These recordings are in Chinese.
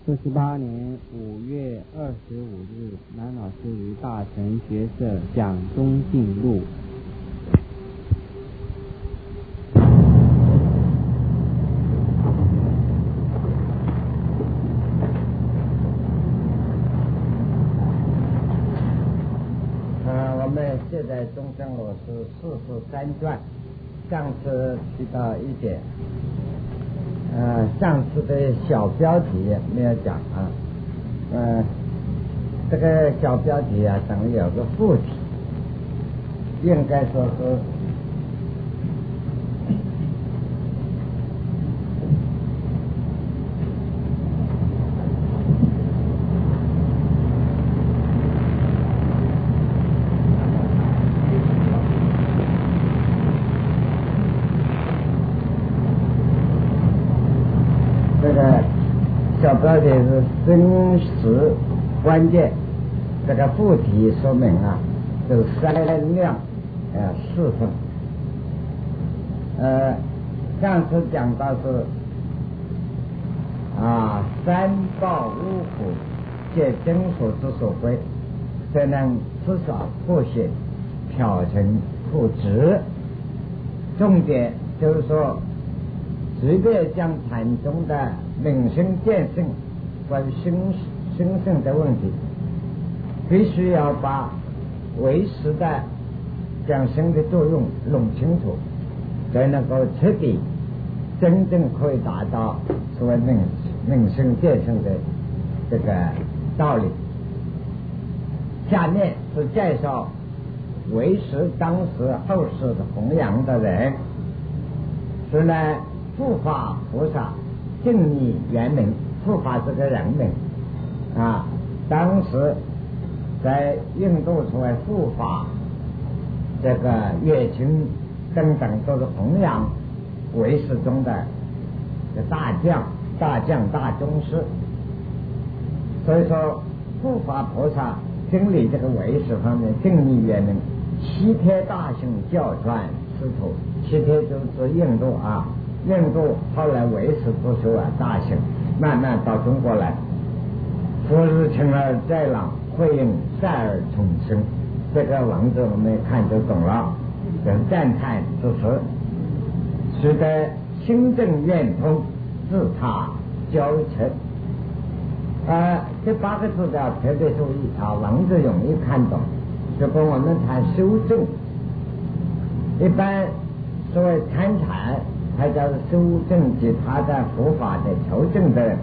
48年5月25日，南老师于大成学社讲中进录。 我们现在中正路是43段，上次提到一点。上次的小标题没有讲啊，这个小标题啊，等于有个副题，应该说是小标题是生死关键，这个副题说明啊，有三量四分。上次讲到是三报五苦，皆真所之所归，则能至少破显漂成不直。重点就是说，随便将禅宗的明心见性关于心性的问题，必须要把唯识的讲心的作用弄清楚，才能够彻底真正可以达到所谓明心见性的这个道理。下面是介绍唯识当时后世的弘扬的人，是呢护法菩萨净义原名，护法是个人名当时在印度所谓护法，这个乐清等等都是弘扬唯识中的大宗师。所以说护法菩萨经理这个唯识方面净义原名，七天大行教传师徒，七天就是印度印度后来唯识不修大行，慢慢到中国来，夫日晴而在朗，会应善而从生，这个文字我们看就懂了，很赞叹之词，使得心正愿通，自他交成。这8个字要特别注意文字容易看懂。如果我们谈修正，一般所谓参禅，他叫修正其他的佛法的求证的人，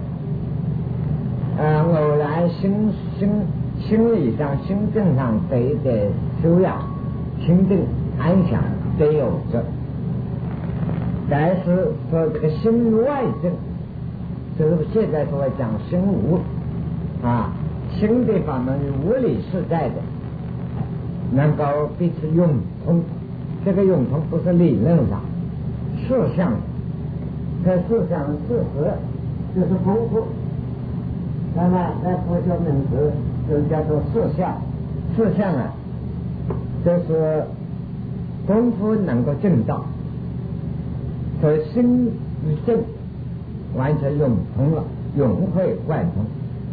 偶然心理上心正上得一点修养，清定安详得有着，但是说这个心外正，就是现在所谓讲心无心的法门无理是在的，能够彼此用通。这个用通不是理论上，事项，这事项事实就是功夫。那么在佛教名词就叫做事项，事项就是功夫能够证道，所以心与正完全用通了，融会贯通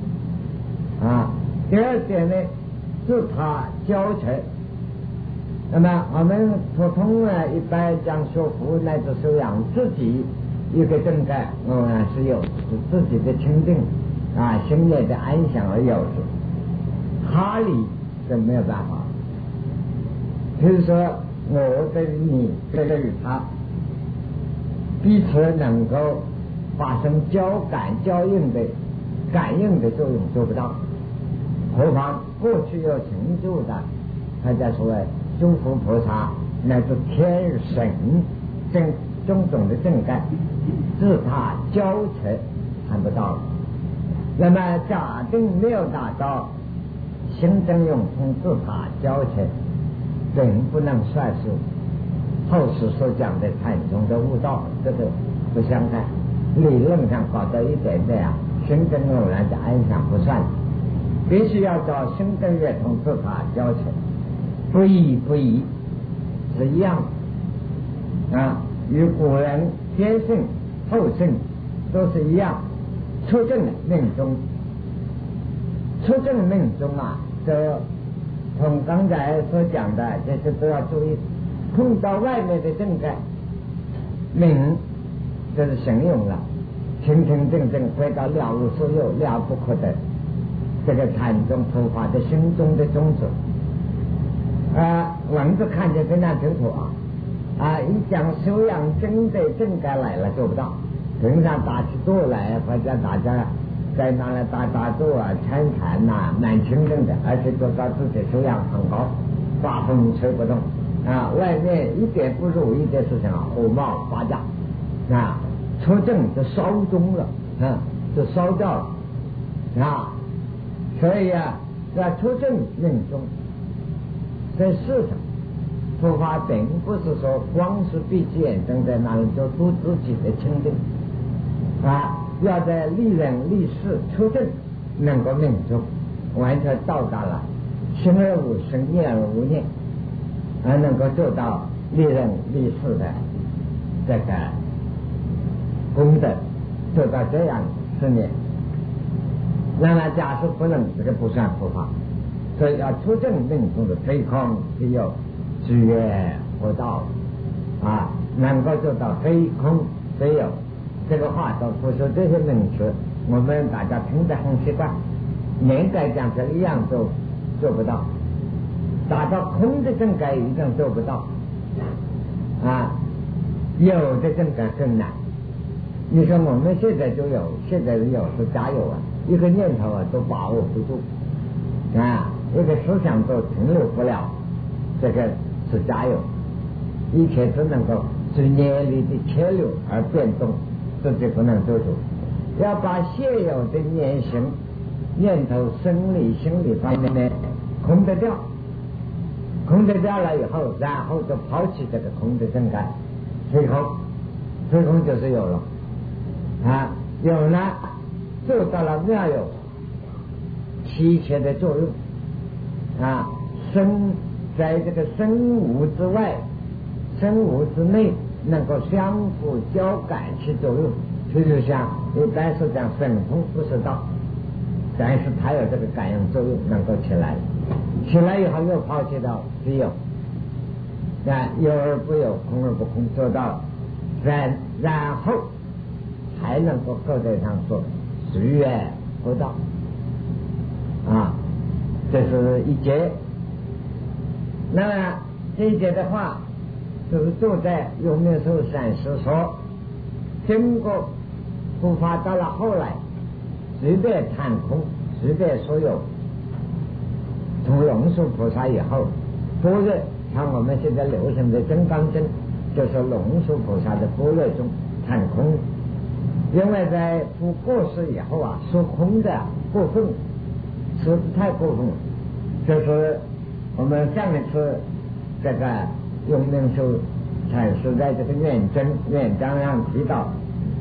第二点呢，自他教成。那么我们普通一般讲学佛乃至修养自己一个正感，是有自己的清定心内的安详而有之，他理是没有办法。比如说我对于你，对于他，彼此能够发生交应的作用做不到，何况过去有成就的，他在所谓诸佛菩萨乃至天神种种的正感，自他交成看不到了。那么假定没有达到心正用通自他交成，并不能算是后世所讲的禅宗的悟道，这个不相干。理论上搞到一点点心正偶然的安详不算，必须要找心正乐通自他交成，不异是一样与古人先圣后圣都是一样， 出正命中，出正命中啊，这从刚才所讲的，就是都要注意，碰到外面的正盖，命就是形容了，清清正正回到了无所有、了不可得这个禅宗佛法的心中的宗旨。文字看着非常清楚一讲修养真的正该来了做不到，平常打起坐来或者大家在那里打坐参禅蛮清正的，而且做到自己修养很高，发风吹不动外面一点不如意的事情火冒发家出正就烧中了就烧掉了所以要出正命中。在世上佛法并不是说光是闭起眼睛在那里就度自己的清净要在利人利事出正能够命中，完全到达了生而无生念而无念能够做到利人利事的这个功德，做到这样10年。那么假设不能，这个不算佛法，所以要出正命中的非空非有居业佛道能够做到非空非有。这个话都不说这些名词，我们大家听得很习惯，连该讲这一样都做不到，达到空的正改一定做不到有的正改更难。你说我们现在就有，现在有是假有一个念头都把握不住一个思想都停留不了，这个是假有，一切只能够随念力的切流而变动，自己不能做主，要把现有的念行念头生理心理方面呢空得掉，空得掉了以后，然后就抛弃这个空的正感，随空就是有了有了做到了妙有提前的作用生在这个生无之外生无之内能够相互交感起作用，就是像一般是讲神通不是道，但是它有这个感应作用能够起来以后又抛弃到只有有而不有空而不空，做到然后才能够够得上说随缘佛道这是一节。那么这一节的话就是坐在有没有受善师说，经过佛法到了后来随便贪空随便所有，从龙树菩萨以后般若，像我们现在流行的真刚经就是龙树菩萨的般若中贪空，因为在佛过世以后说空的过分，说的太过分了，就是我们上一次这个永明修禅师在这个愿章上提到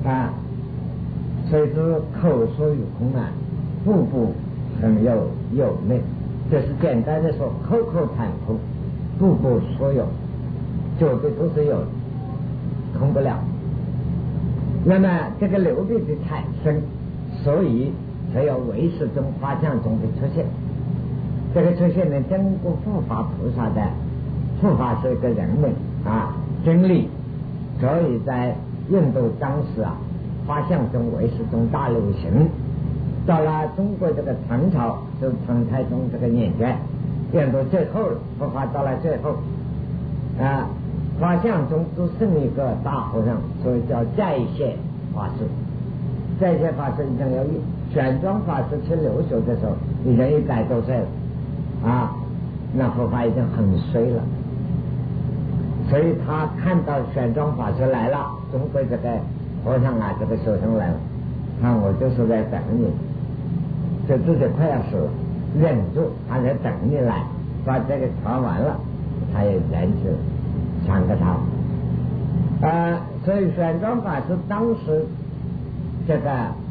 虽知口说有空步步很有内，就是简单的说口贪空，步步所有就的都是有，空不了。那么这个流变的产生，所以才有唯识中法相中的出现。这个出现呢，经过护法菩萨的护法是一个人们经历，所以在印度当时法相中唯识中大流行。到了中国这个唐朝，就唐太宗这个年间，印度最后佛法到了最后法相中只剩一个大和尚，所以叫在线法师。在线法师已经有玄奘法师去留学的时候已经100多岁了那佛法已经很衰了，所以他看到玄奘法师来了，中国这个和尚这个学生来了，我就是在等你，就自己快要死了，忍住他在等你来，把这个传完了他也忍住传个道所以玄奘法师当时这个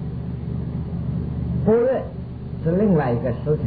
般若是另外一个事情，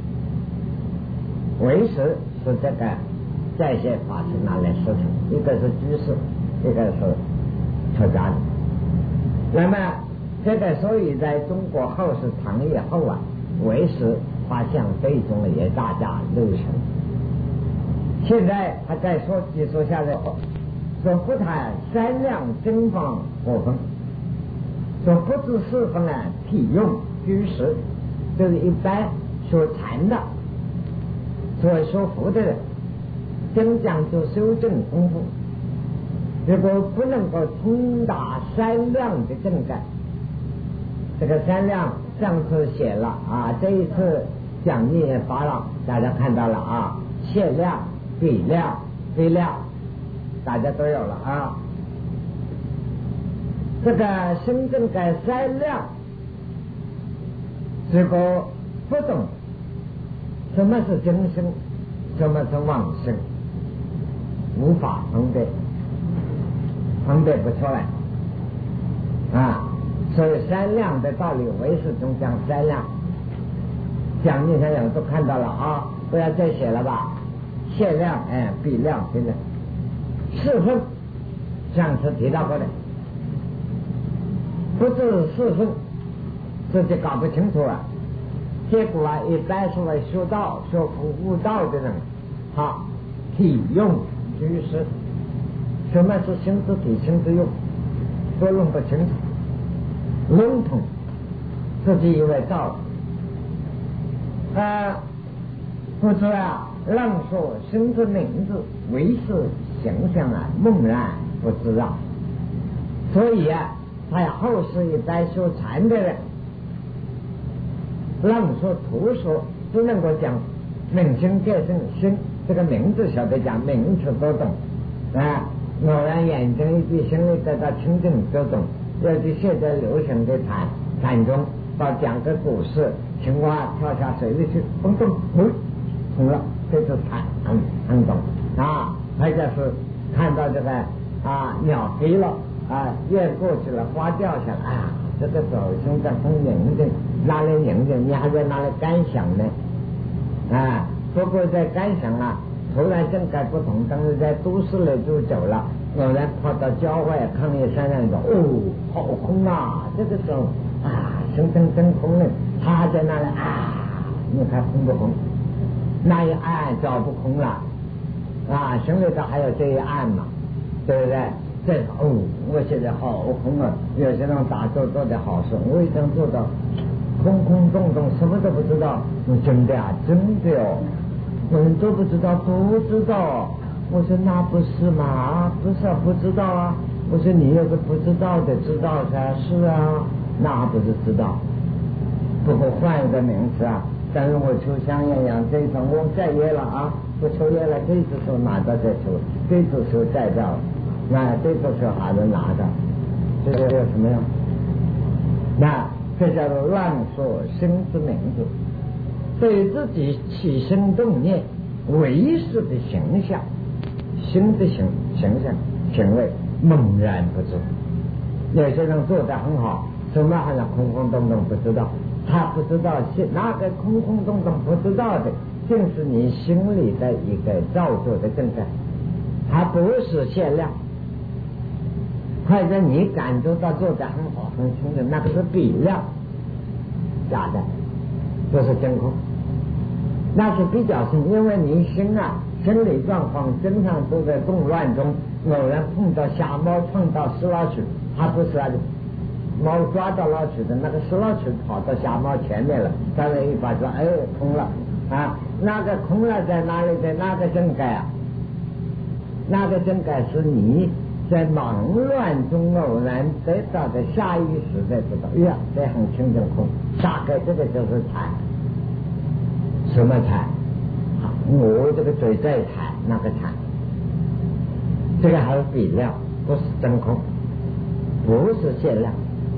唯识是这个在线法师拿来事情，一个是居士，一个是出家的。那么这个所以在中国后世唐以后啊，唯识发现这种也大家流行。现在他再说下来，说不谈三量正方合分，说不知四分啊，体用居实，就是一般说禅的，所以说服的人，真讲究修正功夫。如果不能够通达三量的正感，这个三量上次写了啊，这一次讲义也发了，大家看到了啊，限量、比量、非量，大家都有了啊。这个深正感三量，如果不懂什么是真生，什么是妄生，无法分辨不出来啊。所以三量的道理，唯识中讲三量，讲义上有都看到了啊，不要再写了吧。限量、比量、非量，四分，上次提到过的，不知四分，自己搞不清楚啊。结果啊，一般是为修道、修悟道的人，体用居实，什么是心之体、心之用，都弄不清楚。笼统，自己以为道不知啊，让说生之名字唯是形象啊，梦然不知道。所以啊，在后世一般修禅的人，让说图说只能够讲名心见性心，这个名字晓得讲，名词都懂啊，偶然眼睛一闭，心里得到清净都懂。尤其现在流行的禅中，到讲个故事，青蛙跳下水里去，咚咚，通了，这就是禅，很懂啊。或者是看到这个鸟飞了雁过去了，花掉下来这个时候心在很宁静，哪里宁静？你还在哪里感想呢？不过在感想突然正感不同，但是在都市里就走了。有人跑到郊外看见山上说：“好空啊！”这个时候生真空了，他还在那里你看空不空？那一暗早不空了心里头还有这一暗嘛，对不对？我现在好空啊！有些人打坐做的好事，我已经做到空空洞洞，什么都不知道。真的真的哦！我们都不知道，我说那不是嘛？不是不知道啊！我说你有个不知道的知道噻，是啊，那不是知道。不过换一个名词但是我抽香烟养这一层，我再约了不抽烟了，这次手拿到再抽，这次手摘掉了，那这次手还能拿着，这个有什么用？那这叫做乱说生之名字，对自己起心动念唯识的形象。心的形象行为猛然不知，有些人做得很好，什么好像空空洞洞不知道，他不知道那个空空洞洞不知道的，正是你心里的一个造作的正感，它不是限量，或者你感觉到做得很好很清的，那个是比量，假的，不是真空，那是比较性，因为你心生理状况经常都在动乱中，偶然碰到瞎猫碰到死老鼠，它不是猫抓到老鼠的那个死老鼠跑到瞎猫前面了，当然一把说空了那个空了在哪里？在那个正感那个正感是你在忙乱中偶然得到的下意识在知道，这很清正空，大概这个就是禅。什么禅？我这个嘴在禅，那个禅，这个还是比量，不是真空，不是限量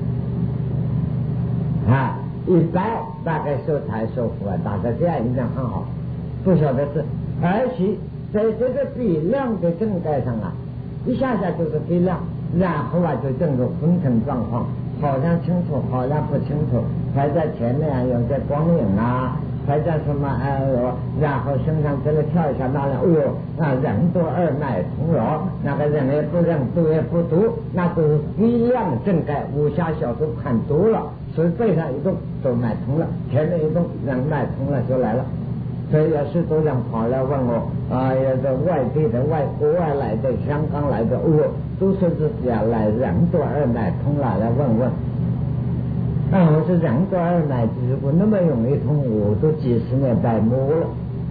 一般大概受禅受福大概这样一定很好，不晓得是，而且在这个比量的正盖上一下就是比量，然后就整个分层状况，好像清楚，好像不清楚，还在前面有些光影才叫什么然后身上这里跳一下那里，人多二脉通了，那个人也不认，读也不读，那都是非量正盖，武侠小说看多了，所以背上一动都脉通了，前面一动人脉通了就来了。所以有许多人跑来问我有的外地的国外来的香港来的都说自己来人多二脉通了，来问问。我说人多二脉如果那么容易通，我都几十年白摸了。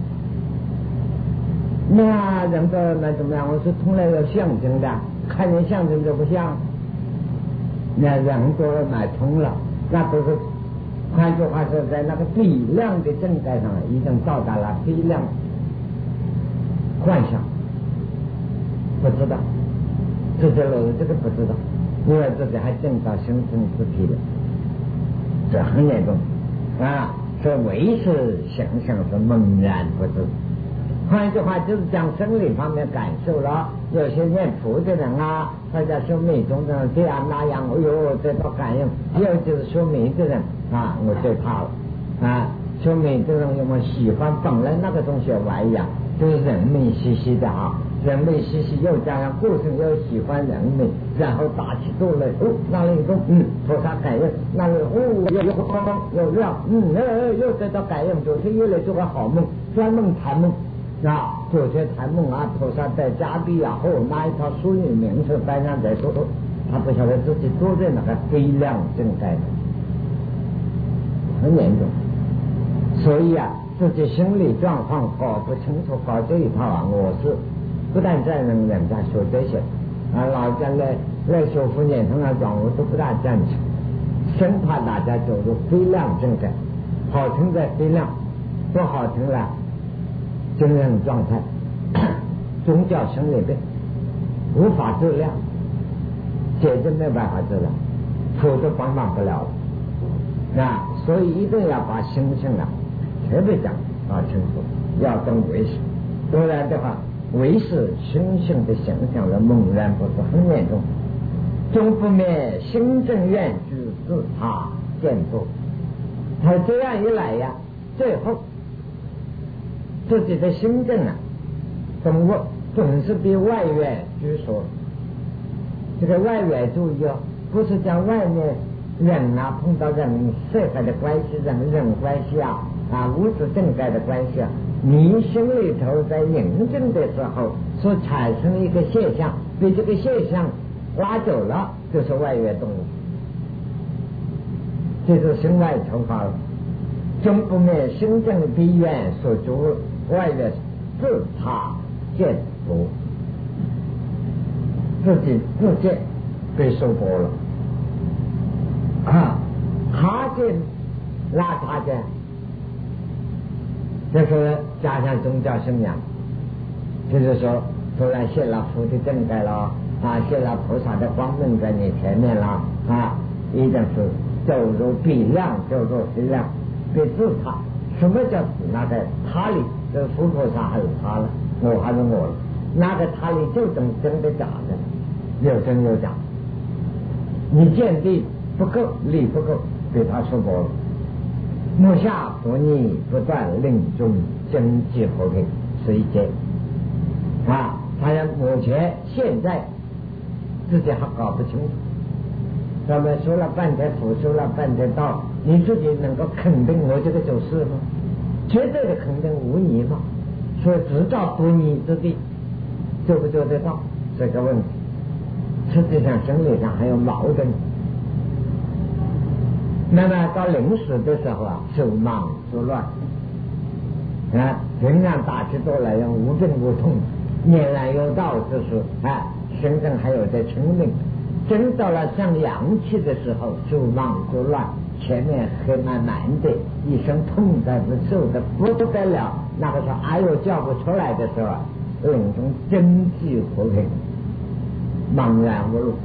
那人多二脉怎么样？我说通了有象征的，看见象征就不像。那人多二脉通了，那都是换句话说，在那个比量的正盖上已经到达了比量幻想，不知道自己漏这个不知道，因为自己还正到生生不体了。这很严重这唯是想象是猛然不知。换句话就是讲生理方面感受了，有些念佛的人或者说密宗的人这样那样，得到感应。有就是说密的人我最怕了说密的人有没有喜欢本来那个东西外呀，就是人民兮兮的人民兮兮又加上过程又喜欢人民，然后打起坐来那里动菩萨感应，那里有亮又得到感应，昨天又来做个好梦，专门谈梦昨天谈梦菩萨在加庇拿一套淑女名词班上在说，他不晓得自己坐在那个非量正盖的，很严重。所以自己心理状况搞不清楚，搞这一套我是不但赞成人家说这些老家来修复念头讲我都不大赞成，生怕大家走入非量正盖，好听在非量，不好听了精神状态宗教生理病无法治疗，解决没办法治疗，否则帮忙不了了所以一定要把心性特别讲清楚，要懂唯识，不然的话唯识心性的想象的猛然不是很严重，终不灭心正愿居自他见度。他这样一来最后自己的心正总是比外缘居所。这个外缘注意不是讲外面人碰到人社会的关系，人关系物质正盖的关系你心里头在凝证的时候所产生一个现象，被这个现象拉走了，就是外缘动物，这是心外求法了。终不灭心正比愿所住外缘自他见佛，自见被受波了他见拉他见，这是加上宗教信仰，就是说突然现了佛的正盖了现了菩萨的光明在你前面了一定是走入比量，走入比量，别自他。什么叫那个他里？这佛菩萨还有他了，我还是我了。那个他里就等真的假的，有真有假。你见力不够，力不够，被他说过了。目下不逆不断，令众经济和平随节他目前现在自己还搞不清楚。咱们说了半天佛，说了半天道，你自己能够肯定我这个走势吗？绝对的肯定无疑吗？所以只照不逆之地，做不做得到这个问题？实际上生理上还有矛盾。那么到临死的时候手忙脚乱平常打起坐来用无病无痛，念然有道，就是身上还有在清明。真到了像阳气的时候，手忙脚乱，前面黑满满的，一身痛在不受的不得了。那个时候哎呦叫不出来的时候领中真气和平，茫然无路，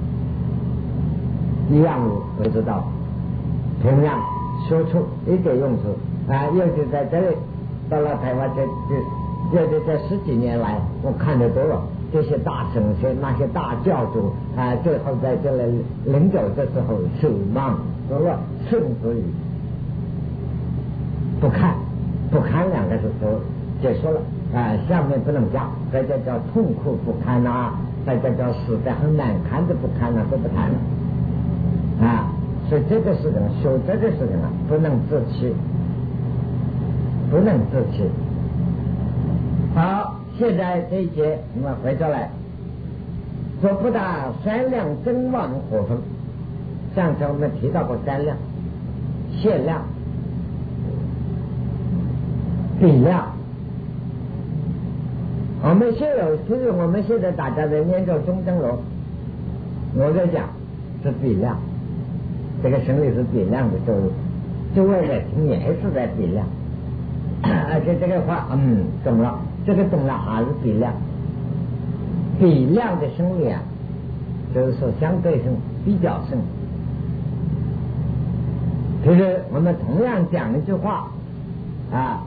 一样不知道。同样说出一个用词尤其在这里到了台湾尤其这10几年来，我看得多了。这些大神仙，那些大教主最后在这里临走的时候手忙脚乱，甚至于不看两个字就结束了啊，下面不能加，这就叫痛苦不堪啊，这就叫死得很难看的不堪啊，都不谈了啊。所以这个事情，修这个事情啊，不能自欺。好，现在这一节我们回过来，说不达三量真妄火风。上次我们提到过三量：限量、比量。我们现在大家在念着中正楼，我在讲是比量，这个生理是比量的作用，就为了听也是在比量。而且这个话懂了，这个懂了还是比量。比量的生理啊，就是说相对性、比较性。就是我们同样讲一句话啊，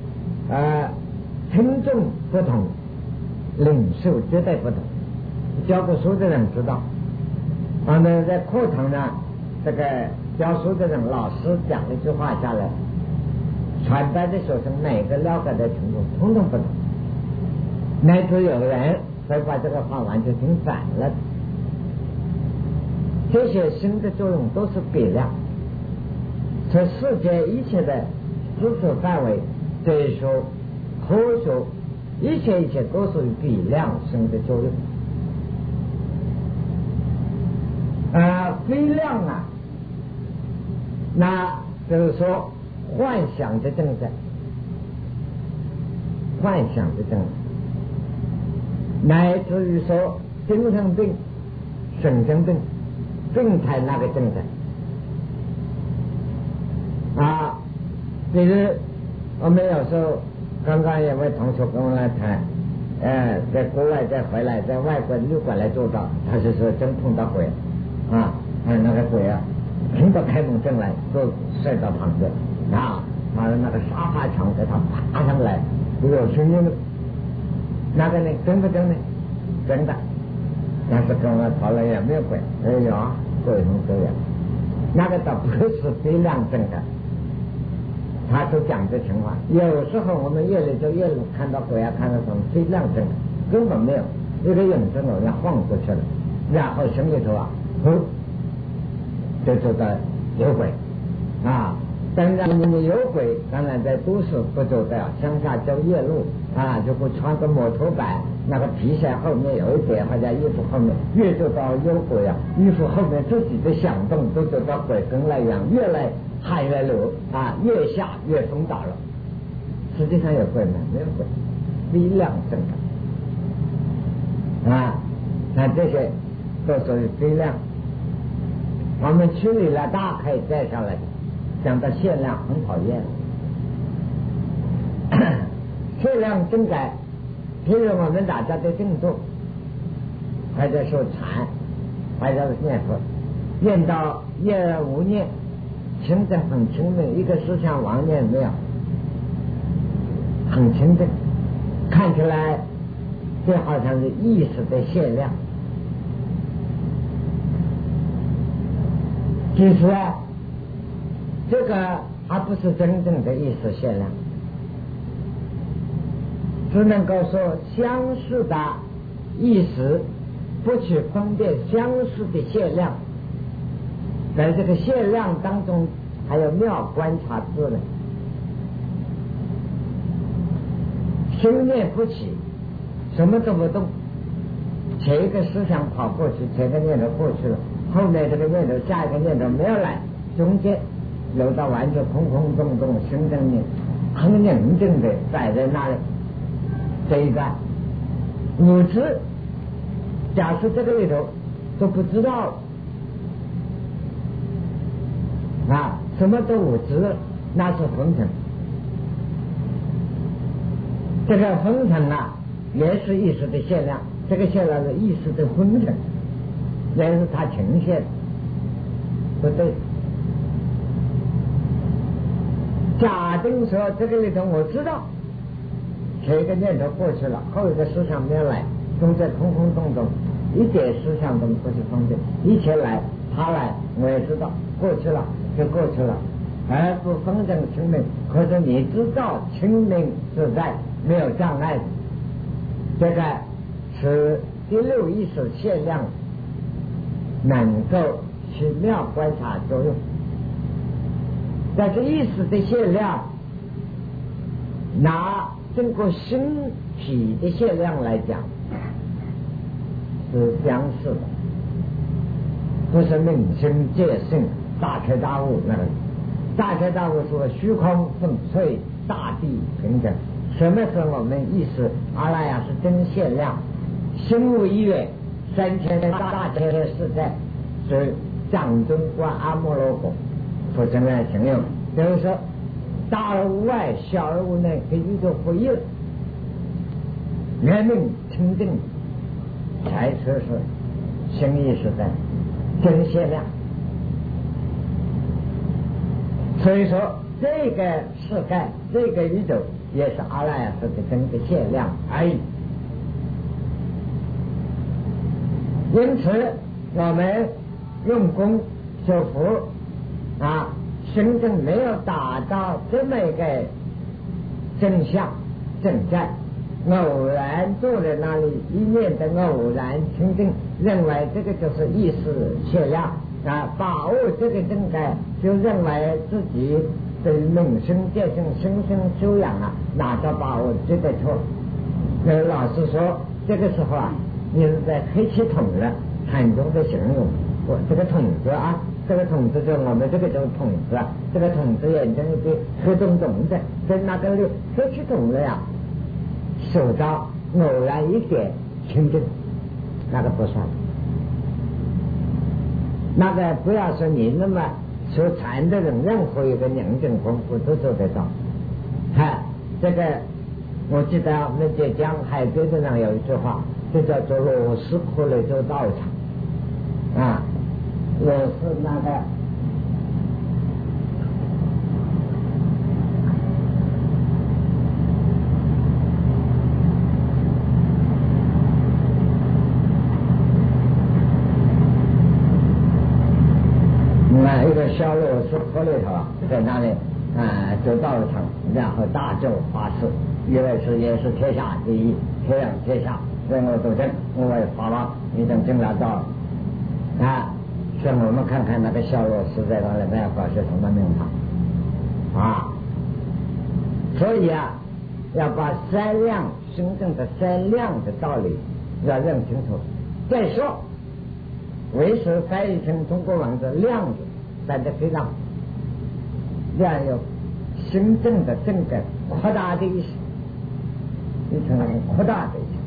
听众不同，领受绝对不同。教过书的人知道，我们在课堂上这个教书的人，老师讲一句话下来，传达的学生每个了解的程度统统不同，乃至有人会把这个话完全听反了。这些新的作用都是比量，这世界一切的知识范围，所以说科学一切都属于比量性的作用。非量啊，那就是说幻想的症在，乃至于说精神病、神经病、病态那个症在啊。比如我们有时候刚刚有位同学跟我来谈，在国外再回来，在外国旅馆来做到，他是说真碰到鬼啊，那个鬼啊，听到开门进来都睡到旁边啊，他的那个沙发床给他爬上来，都有声音的。那个呢，真不真呢？真的。但是跟我讨论有没有鬼？有啊，鬼很多呀。那个倒不是非量症的，他就讲这情况。有时候我们夜里看到鬼啊，看到什么非量症，根本没有，一个影子我要晃过去了，然后心里头啊，就知道有鬼啊。当然你有鬼，当然在都市不走的，乡下走夜路啊，就会穿个摩托板，那个皮鞋后面有一点，或者衣服后面越走到有鬼啊，衣服后面自己的响动都走到鬼跟来养，越来海越流啊，越下越风倒了。实际上有鬼吗？没有鬼，非量症啊，那这些都属于非量。我们处理了大可以再上来。讲到限量很讨厌，限量真改，譬如我们大家的静坐，或者说禅，或者是念佛，念到一而无念，清净很清明，一个思想妄念没有，很清净，看起来就好像是意识的限量。其实啊，这个还不是真正的意识限量，只能够说相似的意识，不去分辨相似的限量。在这个限量当中，还有妙观察智呢。心念不起，什么都不动，前一个思想跑过去，前一个念头过去了，后面这个念头下一个念头没有来，中间留到完全空空洞洞，心正念很宁静的摆在那里。这一个无知，假设这个里头都不知道啊，什么都无知，那是昏沉。这个昏沉啊，也是意识的限量，这个限量是意识的昏沉，也是它呈现不对。假定说这个里头我知道，前一个念头过去了，后一个思想没有来，中间空空洞洞，一点思想都不去分辨，一切来他来我也知道，过去了就过去了而不否认清明。可是你知道清明自在，没有障碍的。这个是第六意识限量能够奇妙观察作用。但是意识的限量拿经过身体的限量来讲是相似的，不是明心见性大彻大悟那个。大彻大悟说虚空粉碎，大地平等。什么是我们意识？阿赖耶是真限量，心无一远，3000的大千的世界是掌中观阿摩罗果，佛经来形容，就是说大而无外，小而无内，跟宇宙合一了，圆明清净，才说是心意识在真限量。所以说这个世界，这个宇宙也是阿赖耶识的真的限量而已。因此我们用功修福心正没有达到这么一个真相正在，偶然坐在那里一念的偶然清净，认为这个就是意识限量把握这个正该，就认为自己的明心见性心性修养拿到把握这个错。老师说这个时候你是在黑气筒了，禅宗的形容我这个筒子这个筒子就我们这个叫筒子这个筒子眼睛是黑洞洞的，跟那个黑气筒了手到偶然一点清净，那个不算。那个不要说你那么修禅的人，任何一个宁静功夫都做得到。这个我记得我们在讲海边的上有一句话，就叫做螺丝窟窿就道场螺丝那个一个小螺丝窟里头在那里走道场，然后大咒发誓，因为也是天下第一，天上天下任我斗争，我也发了一等进来到像我们看看那个小螺丝在那里没有搞些什么名堂所以要把三量真正的三量的道理要认清楚。再说为师翻译成中国文字量子翻得非常量有真正的正的扩大的意思，一层扩大的意思。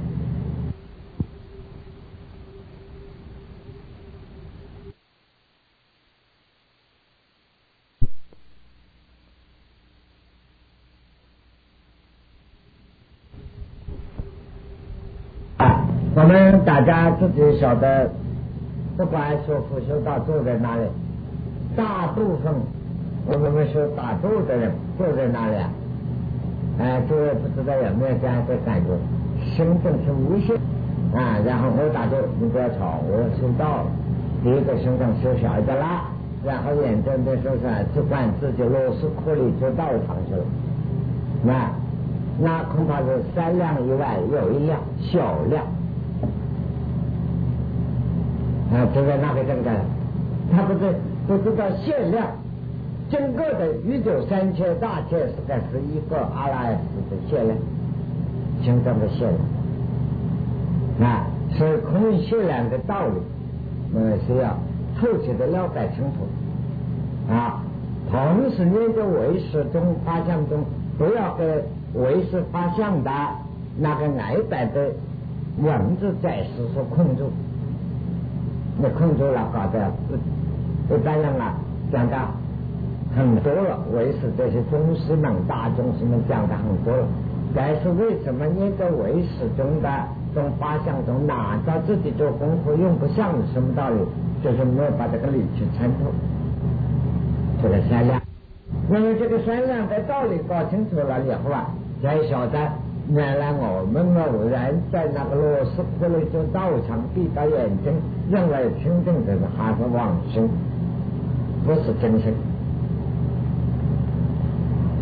我们大家自己晓得，不管说佛修道坐在哪里，大部分我们说打坐的人坐在哪里诸位不知道有没有这样的感觉，心正是无限然后我打坐，你不要吵，我修道，第一个心正修小一点啦，然后眼睁的说是只管自己螺丝窟里就道场去了，那恐怕是三量以外有一量小量就在那个正在，他不知道限量，整个的宇宙3000大千世界是一个阿赖耶识的限量，真正的限量所以空限量的道理是要透彻的了解清楚同时念着唯识中发相中，不要给唯识发相的那个矮白的文字在世所困住，你控制了搞得一般人讲的很多了，唯识这些宗师们大宗师们讲的很多了，但是为什么念着唯识中的中发相中拿到自己做功夫用不上什么道理，就是没有把这个理去参透这个三量。那么这个三量的道理搞清楚了以后才晓得原来我们偶然在那个螺丝窟里就道场闭到眼睛，认为清净的还是妄心，不是真心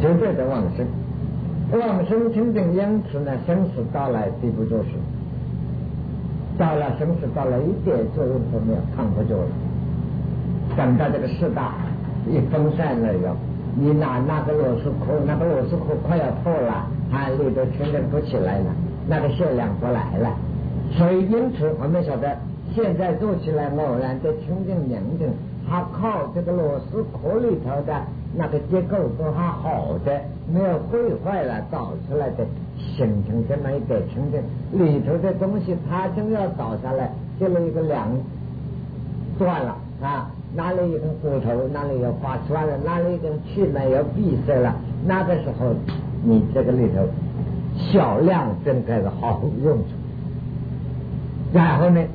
绝对的往生。往生清净，因此呢，生死到来敌不住时，到了生死到了一点作用都没有，扛不住了。等到这个势大一分散了以后，你拿那个螺丝壳，那个螺丝壳快要破了，里头清净不起来了，那个血量不来了。所以因此我们晓得，现在做起来偶然的清净宁静，它靠这个螺丝壳里头的那个结构都还好的，没有毁坏了导出来的，形成这么一个清净，里头的东西它真要倒下来，接了一个梁断了哪里一根骨头，哪里又划穿了，哪里一根气脉又闭塞了，那个时候你这个里头小量真开始好用处。然后呢，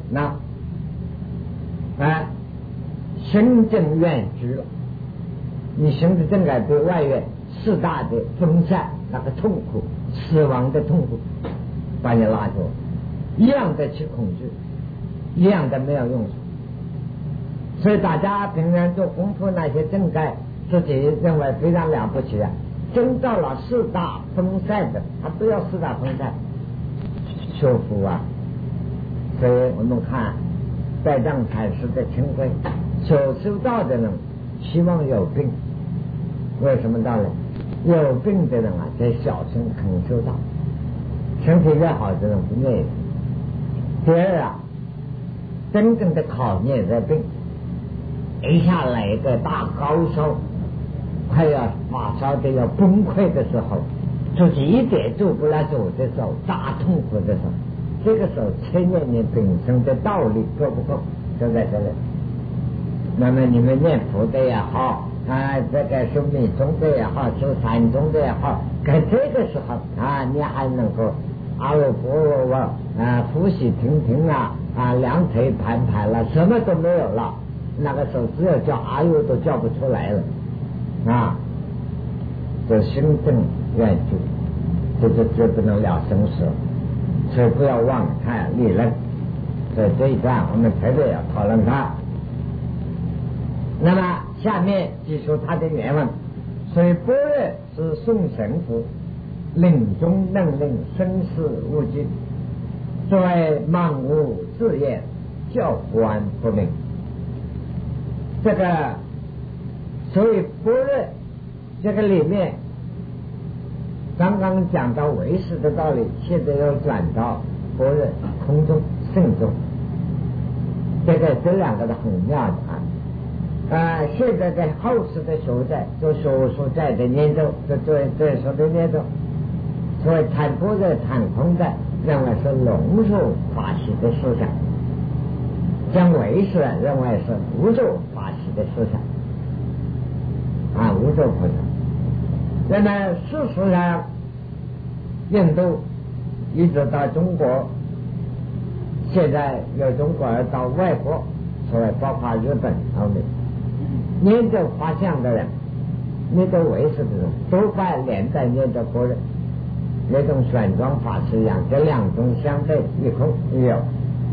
心正远居了，你心智正改对外缘四大的分散，那个痛苦，死亡的痛苦，把你拉住，一样的去恐惧，一样的没有用处。所以大家平常做功夫那些正改，自己认为非常了不起真到了四大分散的，他不要四大分散修复所以我们看在藏禅师的清规，修道的人希望有病，为什么道理？有病的人在小心肯修道，身体越好的人不愿意。第二真正的考验在病，一下来一个大高烧，快要发烧的要崩溃的时候，自己一点做不了主的时候，大痛苦的时候，这个时候千年本身的道理够不够，就在这里。那么你们念佛的也好这个修密宗的也好，修禅宗的也好，在这个时候你还能够阿耨多罗呼吸停停两腿盘盘了，什么都没有了，那个时候只有叫阿耨都叫不出来了就心正远居，这就绝不能了生死。所以不要忘看理论，所以这一段我们特别要讨论它。那么下面记述他的原文，所以般若是宋神佛领中能令生死无尽，作为漫无自业，教官不明。这个所以般若这个里面刚刚讲到唯识的道理，现在要转到般若空中圣中，这两个的很妙的现在在后世的所在，就所在的念咒，就对所的念咒，所谓禅般若禅空的，认为是龙树法系的思想，将唯识认为是无咒法系的思想无咒菩萨。那么事实上印度一直到中国，现在有中国人到外国，所谓包括日本欧美念咒画像的人，念咒唯识的人，都快连在念咒般若，那种玄奘法师一样，这两种相对一空也有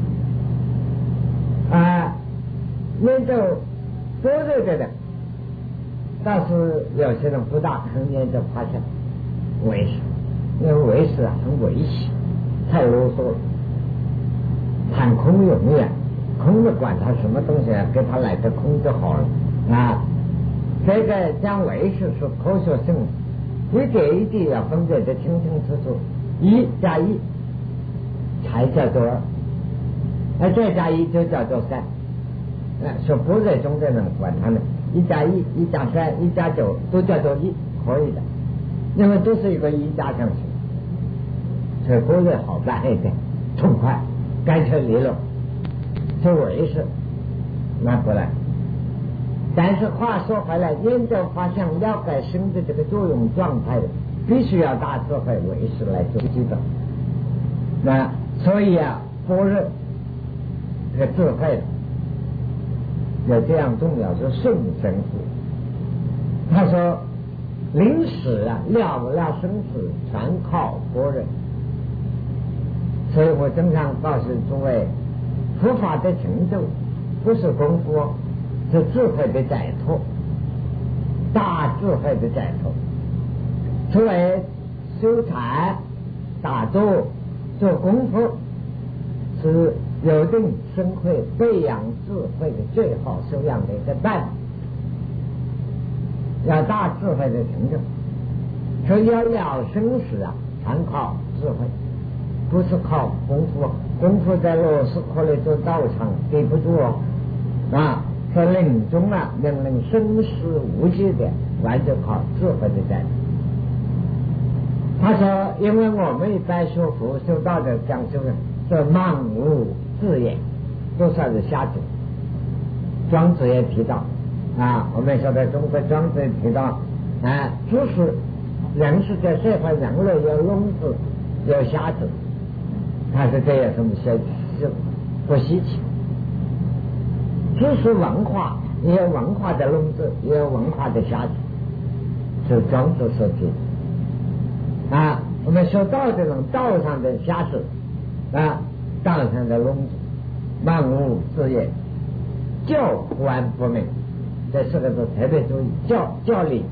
念咒般若的人，倒是有些人不大肯念咒画像唯识，因为唯识很危险，太啰嗦了，谈空永远空的，管他什么东西给他来个空就好了这个将唯识是科学性，一点一滴要分别的清清楚楚，1加1才叫做2，再加1就叫做3。说般若中的人管他们1加1、1加3、1加9都叫做1，可以的，因为都是一个1加上去，所以般若好办一点，痛快，干脆利落。这唯识拿过来。但是话说回来，念咒发现了解心的这个作用状态，必须要大智慧唯识来做基本。那所以般若这个智慧有这样重要，就顺生死。他说临死了不了生死，全靠般若。所以我经常告诉诸位，佛法的成就不是功夫是智慧的giải脱，大智慧的giải脱作为修禅、打坐、做功夫，是有定生慧、培养智慧的最好修养的一个办法。要大智慧的成就，所以要了生死啊，全靠智慧，不是靠功夫。功夫在罗斯科里做道场给不住啊！说临终啊，令人生死无惧的，完全靠智慧的在。他说，因为我们一般修佛修道的讲究呢，是漫无自也，都算是瞎子。庄子也提到啊，我们说的中国庄子也提到啊，就是人是在社会人类有聋子有瞎子，他说这有什么是不稀奇。知识文化也有文化的聋子，也有文化的瞎子，是庄子所提啊。我们说道这种道上的瞎子啊，道上的聋子，漫无自也，教观不明，这四个字特别注意。教理，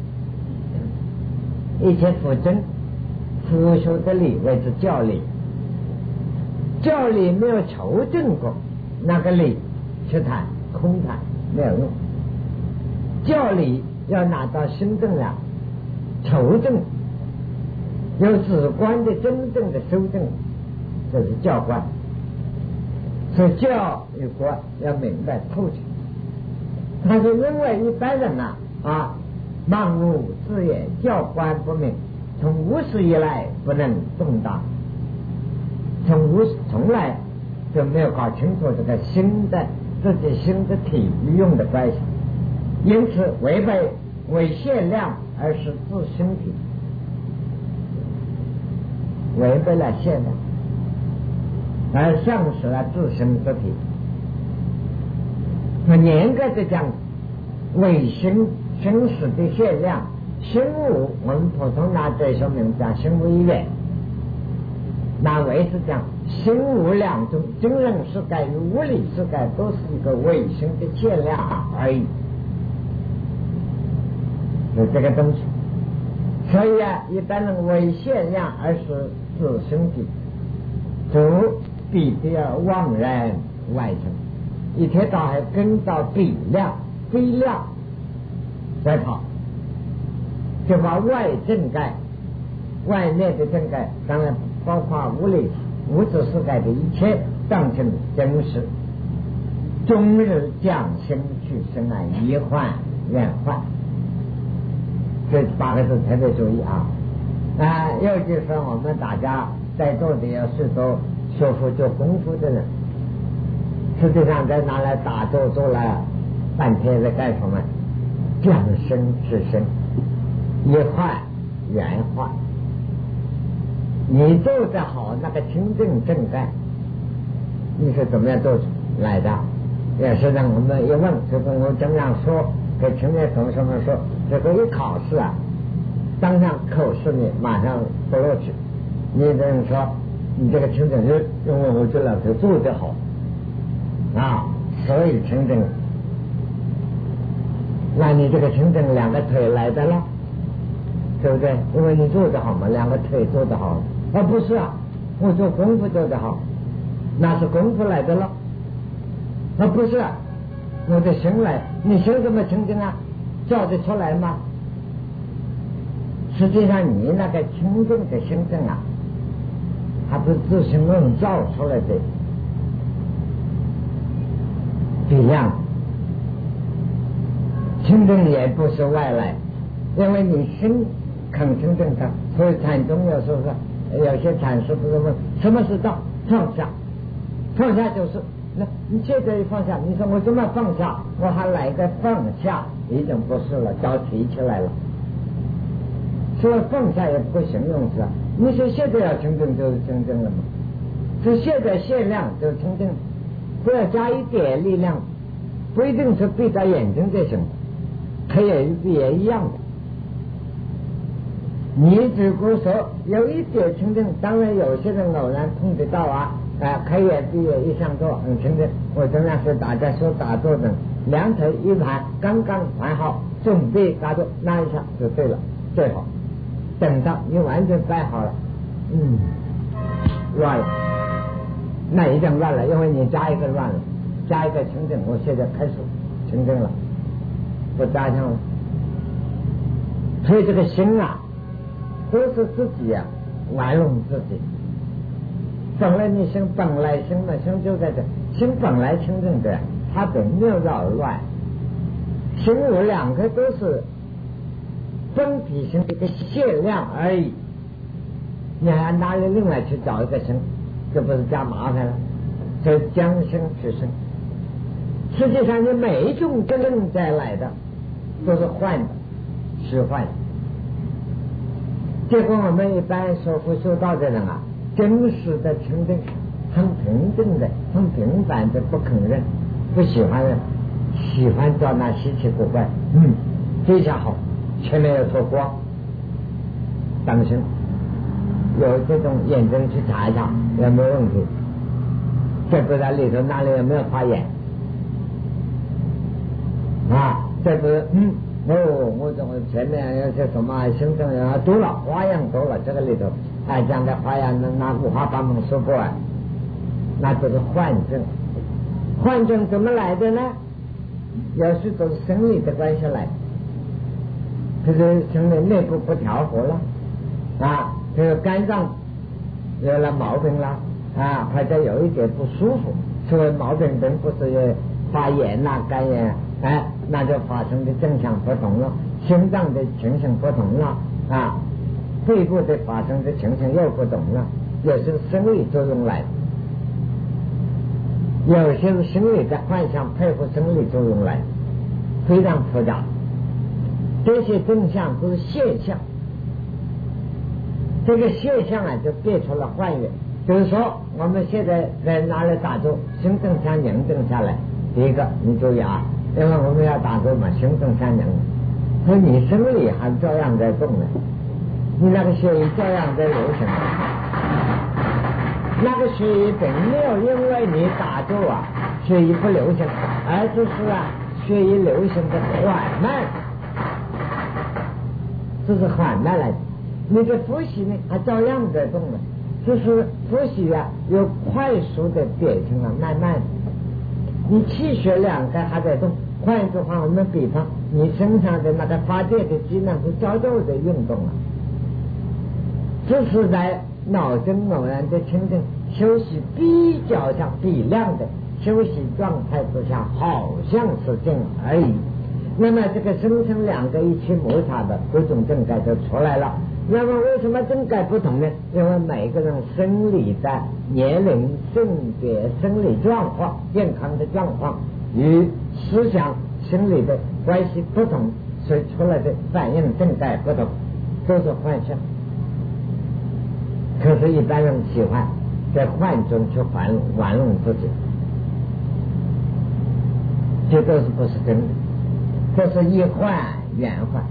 一切辅真辅修的理谓之教理。教理没有求证过，那个理是谈空谈没有用。教理要拿到心证了，求证有直观的真正的修正，这是教观。所以教与观要明白透彻。他是因为一般人啊，漫无自也，教观不明，从无始以来不能动荡，从来就没有搞清楚这个心的自己心的体与用的关系，因此为限量而是自心体，违背了限量而丧失了自身之体。那严格的讲，为心生死的限量，心无，我们普通拿这说明讲心无一元，那为是讲心无两种，真人世界与物理世界都是一个唯心的限量而已，有这个东西。所以啊，一般人为限量而是自身体，就必定要妄然外成，一天到晚跟到比量非量在跑，就把外正盖外面的正盖，当然包括物质世界的一切当成真实，终日将心去生啊，疑患怨患。这8个字特别注意啊！尤其是我们大家在座的有许多学佛做功夫的人，实际上在拿来打坐做了半天在干什么？将身是身，疑患怨患。你做得好那个清正正干，你是怎么样做出来的？也是让我们一问，就跟我这样说，给青年同学们说，这个一考试啊，当上口试你马上不录取。你这样说，你这个清正就因为我这两腿做得好啊，所以清正。那你这个清正2个腿来的了，对不对？因为你做得好嘛，2个腿做得好。不是啊，我做功夫做得好，那是功夫来的了。不是啊，我的心来，你心怎么清净啊？叫得出来吗？实际上你那个清净的心正啊，它不是自行论造出来的比量，清净也不是外来，因为你心肯清净它。所以禅宗有时候说，有些禅师不是问什么是道？放下，放下就是那你现在放下，你说我怎么放下？我还来个放下，已经不是了，脚提起来了。说放下也不形容词，你说现在要清净就是清净了吗？是现在限量就是清净，不要加一点力量，不一定是闭着眼睛就行，可以也一样的。你只顾说有一点清净，当然有些人偶然碰得到可以闭眼一上座很清净。我经常是大家说打坐的，2腿一盘，刚刚盘好，准备打坐，那一下就对了，最好。 等到你完全摆好了，乱了，那一定乱了，因为你加一个乱了，加一个清净，我现在开始清净了，不加上了。所以这个心啊，都是自己啊玩弄自己。本来你心本来心的心就在这，心本来清净的，它本没有扰乱。心有两个都是分体性的一个限量而已，你还拿着另外去找一个心，这不是加麻烦了？所以将心取心。实际上你每一种真正再来的都是幻的，虚幻的。结果我们一般修道的人啊，真实的清净，很平静的，很平凡的，不肯认，不喜欢认，喜欢找那稀奇古怪，非常好，前面有脱光，当心有这种眼睛去查一下有没有问题，这不在里头哪里有没有发炎啊？这不是我前面有些什么行政人多了，花样多了，这个里头这样的花样那五花八门说不完，那就是幻症。幻症怎么来的呢？有时都是生理的关系来的，就是生理内部不调和了这个肝脏有了毛病了或者有一点不舒服，所谓毛病并不是发炎肝炎那就发生的症象不同了，心脏的情形不同了肺部的发生的情形又不同了，有些生理作用来，有些是心理的幻想配合生理作用来，非常复杂。这些症象都是现象，这个现象就变出了幻觉。比如说我们现在在哪里打坐，心正相凝定下来，第一个你注意因为我们要打坐嘛，心正相凝，所以你生理还照样在动呢，你那个血液照样在流行，那个血液并没有因为你打坐血液不流行，而就是血液流行的缓慢，这是缓慢来的。你的呼吸呢还照样在动呢，就是呼吸有快速的变成了慢慢的，你气血两个还在动。换一句话，我们比方你身上的那个发电的机能是照旧的运动这是在脑筋偶然的清净休息比较上比量的休息状态之下，好像是静而已。那么这个生成两个一起摩擦的各种症改就出来了。那么为什么症改不同呢？因为每个人生理的年龄、性别、生理状况、健康的状况与思想心理的关系不同，所以出来的反应症改不同，都是幻象。可是一般人喜欢在幻中去玩弄自己，这都是不是真的，这是一幻圆幻。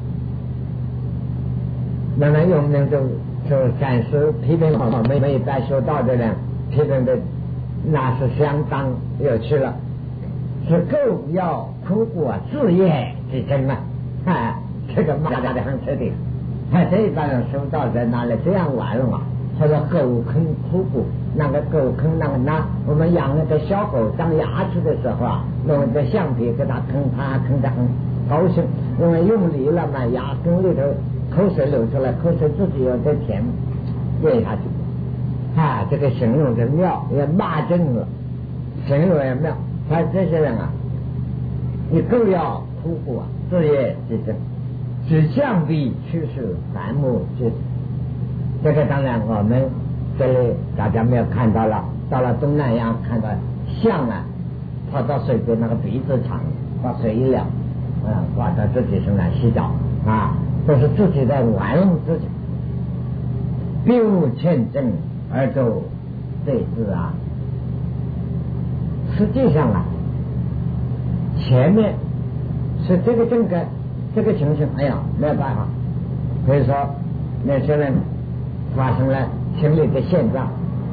那么有人就暂时批评我们一般修道的人，批评的那是相当有趣了，是够要苦苦自业之真这个骂的很彻底。这一般人修道在哪里这样玩弄或者狗坑苦苦，那个狗坑我们养那个小狗长牙齿的时候用个橡皮给它坑它坑得很高兴，因为用力了嘛，牙根里头口水流出来，口水自己有点甜咽下去这个形容的妙，也骂正了，形容也妙。这些人你更要苦苦自业之真，只降必趋势凡目之。这个当然我们这里大家没有看到了，到了东南亚看到象跑到水边那个鼻子长，把水一了挂到自己身上洗澡都是自己在玩弄自己，并无欠正而走对治实际上前面是这个正根这个情形，没有办法。比如说那些人发生了心理的现状，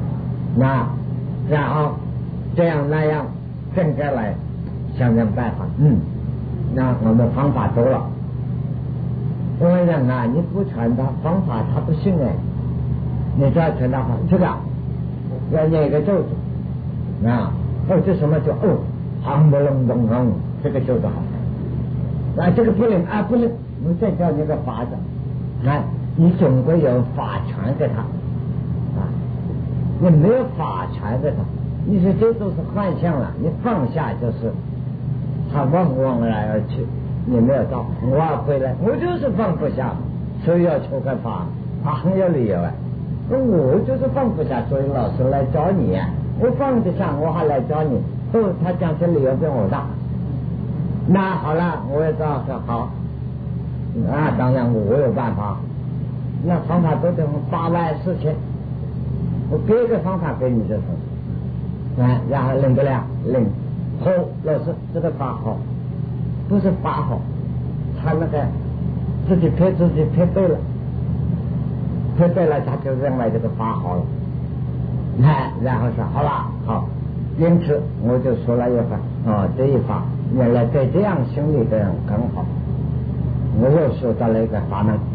然后这样那样正根来想办法，那我们方法多了， 因为人啊，你不传他方法，他不信哎。你只要传他方这个要念一个咒子啊，这什么咒？夯不隆咚咚，这个咒子好。这个不能不能，我再教你个法子。你总归有法传给他你没有法传给他，你说这都是幻象了，你放下就是他往来而去，你没有到，我回来我就是放不下，所以要求个法，他很有理由我就是放不下，所以老师来找你我放得下，我还来找你，他讲这理由比我大。那好了，我也知道说好，当然我有办法，那方法都等8万4千，我给一个方法给你就成，然后领不了，领好，老师这个法好，不是法好，他那个自己配对了，他就认为这个法好了，然后说好了好，因此我就说了一番这一法原来对这样心理的人很好，我又学到了一个法门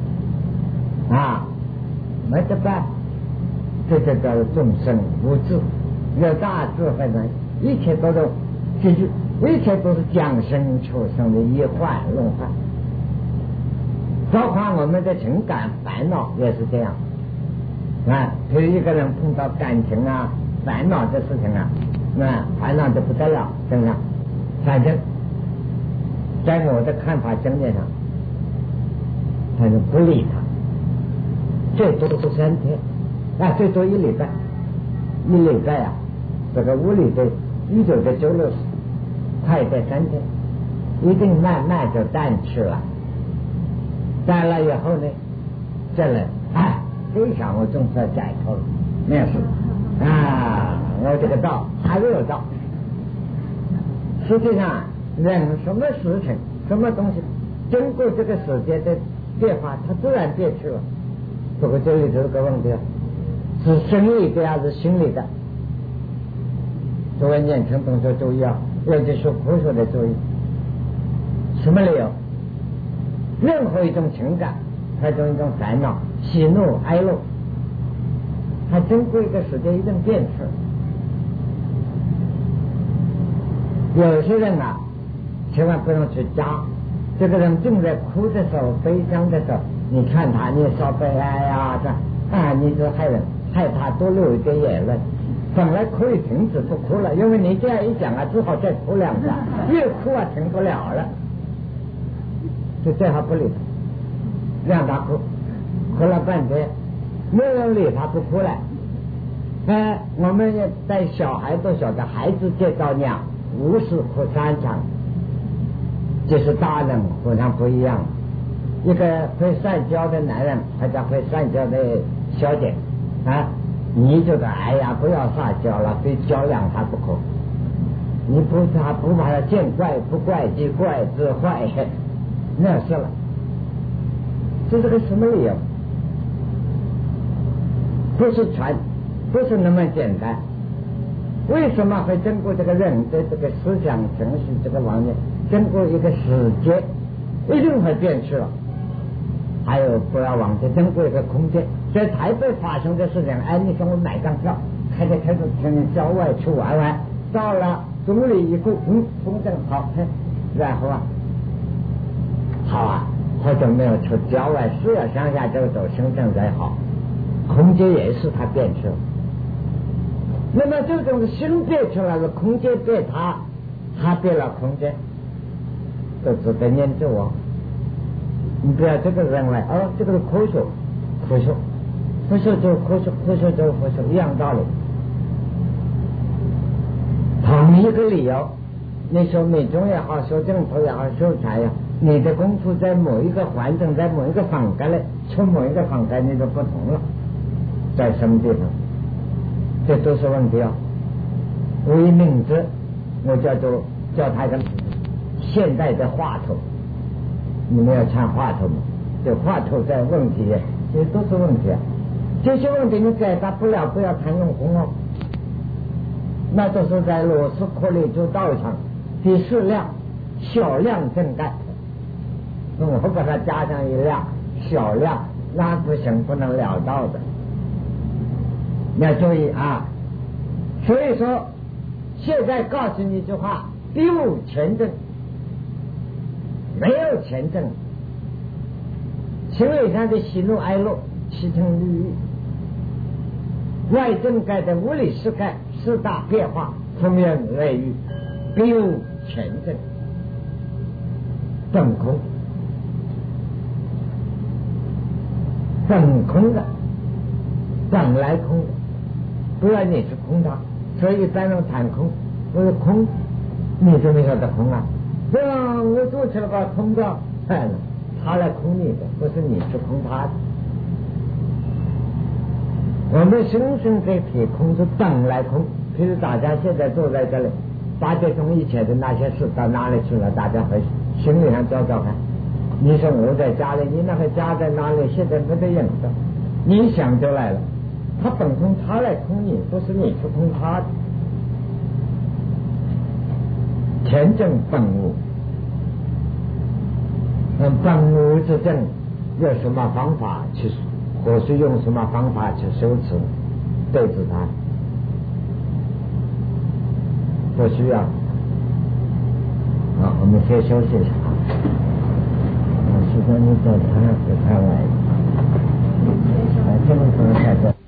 没得办，这就叫众生无智，有大智慧人，一切都是记住，一切都是降生求生的一幻轮幻，包括我们的情感烦恼也是这样比如一个人碰到感情烦恼的事情烦恼的不得了，真的，反正在我的看法经验上，他就不理他，最多是3天最多1礼拜，1礼拜这个物理的1996快在3天，一定慢慢就淡去了，淡了以后呢，这人这下我总算解脱了，没有事我这个道还没有到。实际上人什么事情什么东西经过这个时间的变化，它自然变去了。不过这里头有个问题，是生理的还是心理的？作为年轻同学注意尤其是科学的注意，什么理由？任何一种情感，它有一种烦恼，喜怒哀乐，它经过一个时间一定变去。有些人千万不能去加，这个人正在哭的时候悲伤的时候，你看他你少悲哀你就害他多流一点眼泪，本来可以停止不哭了，因为你这样一讲只好再哭2下，越哭停不了了，就最好不理他，让他哭了半天，没有人理他不哭了。我们也带小孩都晓得，孩子接到娘无事哭3场，这是大人好像不一样。一个会善交的男人或者会善交的小姐你就说不要撒娇了，非娇两他不可，你不把他见怪不怪即怪之坏，那是了。这是个什么理由？不是传，不是那么简单。为什么会经过这个人的这个思想情绪这个方面，经过一个时间一定会变去了。还有不要忘记经过一个空间，在台北发生的事情，你说我买张票开始ถึ郊外去玩玩，到了中里一过风筝好然后好或者没有去郊外，是要乡下走走深圳才好，空间也是它变去了。那么这种心变出来的空间变它变了空间，都值得研究你不要这个认为这个是科学就科学一样道理。同一个理由，你说美中也好，说政府也好，说财也好，你的功夫在某一个环境，在某一个房间里，从某一个房间你就不同了，在什么地方，这都是问题为名字，我叫他一个现代的话头。你们要看话头嘛？这话头在问题，这些都是问题这些问题你解答不了，不要谈用功那都是在罗斯科利就道场第4量小量正干我把它加上一量小量，那不行，不能了道的。你要注意啊！所以说，现在告诉你一句话：必无前证，没有前证。行为上的喜怒哀乐、七情六欲，外证盖的物理世界四大变化，风言类语，必无前证，本空，本空的，本来空的，不要你去空它。所以一般人谈空，我说空，你怎么晓得空啊？对啊，我做起来把空掉，哎，他来空你的，不是你去空他的。我们深深在铁空是本来空。譬如大家现在坐在这里，8点钟以前的那些事到哪里去了？大家回心里上找找看。你说我在家里，你那个家在哪里？现在没得影子，你想就来了。他本空，他来空你，不是你去空他的。前证本无，本无之证有什么方法去？或是用什么方法去修持对治它？不需要。好，我们先休息一下。时间你走，他来，这个时候开始。